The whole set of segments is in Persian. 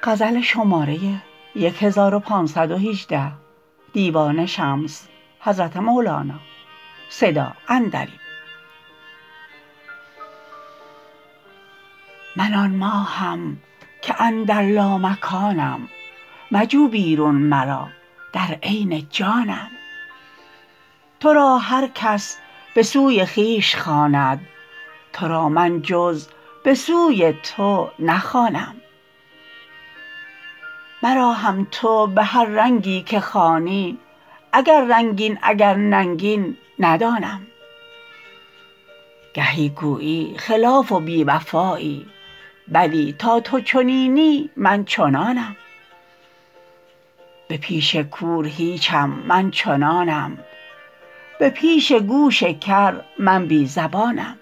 من آن ماهم که اندر لامکانم، مجو بیرون مرا در عین جانم. تو را هر کس به سوی خویش خواند، تو را من جز به سوی تو نخوانم. مرا هم تو به هر رنگی که خوانی، اگر رنگین اگر ننگین ندانم. گهی گویی خلاف و بی وفایی، بلی تا تو چنینی من چنانم. به پیش کور هیچم من چنانم، به پیش گوش کر من بی زبانم.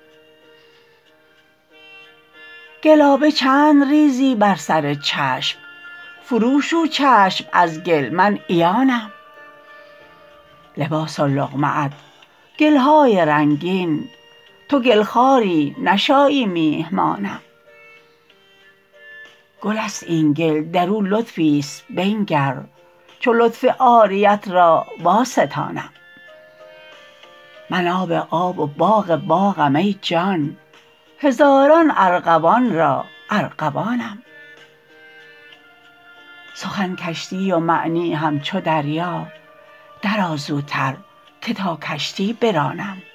گلابه چند ریزی بر سر چشم، فروشو چشم از گل من عیانم. لباس و لقمه ات گل های رنگین، تو گل خواری نشایی میهمانم. گل است این گل در او لطفی است بنگر، چو لطف عاریت را واستانم. من آب آب و باغ باغم ای جان، هزاران ارغوان را ارغوانم. سخن کشتی و معنی همچو دریا، درآ زوتر که تا کشتی برانم.